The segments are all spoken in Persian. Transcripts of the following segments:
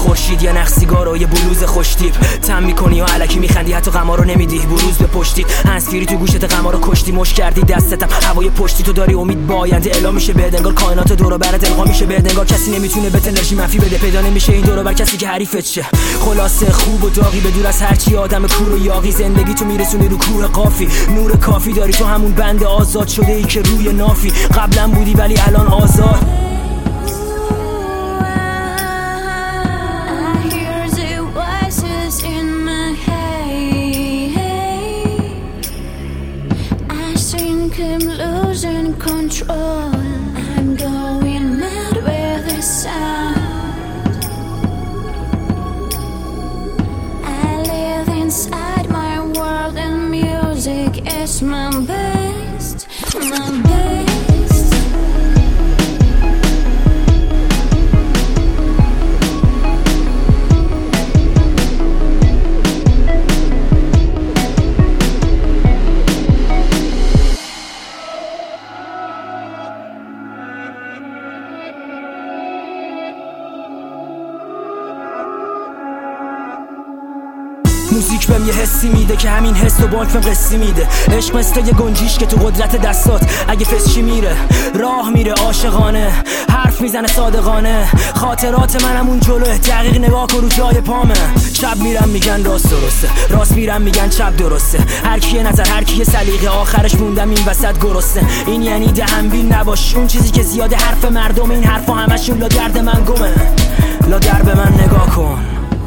خورشید، یه نخ سیگار و یه بلوز خوشتیپ. تم میکنی و الکی میخندی، حتی غما رو نمیدی بروز به پشتیت. هنسفیری تو گوشت غما رو کشتی، مش کردی دستتم هوای پشتی. تو داری امید با آینده اعلام میشه بهت، انگار کائنات دور و برت القا میشه بهت، انگار کسی نمیتونه بهت انرژی منفی بده. پیدا نمیشه این دور و بر کسی که حریفت شه. خلاصه خوب و داغی به دور از هرچی، آدم کور و یاغی. زندگی تو میرسونی رو کوه قافی، نور کافی داری تو، همون بند آزاد شده ای که روی نافی. قبلا بودی ولی الان آزاد. I'm losing control. I'm going mad with the sound. I live inside my world and music is my best, my best. موزیک بهم یه حسی میده که همین حس و بانک بهم قصی میده. عشق مثل یه گنجیش که تو قدرت دستات، اگه فسچی میره راه میره عاشقانه، حرف میزنه صادقانه. خاطرات منم اون جلوه، دقیق نگاه کن رو جای پامه. چپ میرم میگن راست درسته، راست میرم میگن چپ درسته. هر کی نظر هر کی سلیقه، آخرش موندم این وسط گرسنه. این یعنی دهنبین نباش، اون چیزی که زیاده حرف مردم. این حرفا همشون لا درد من گمه، لا در به من نگاه کن.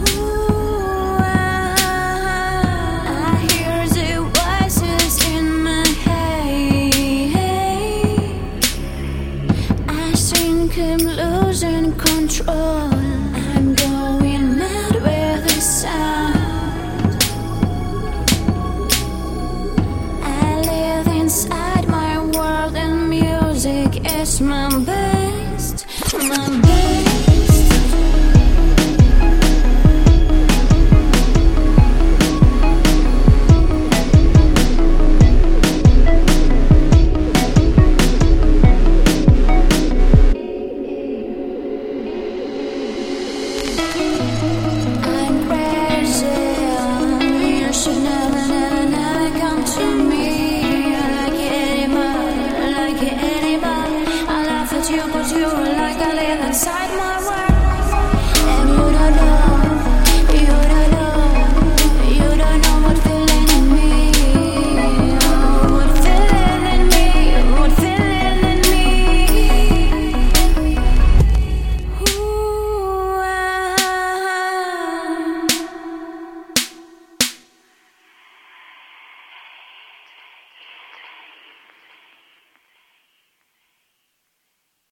I'm losing control. I'm going mad with the sound. I live inside my world and music is my best, my best. I'm crazy, you should never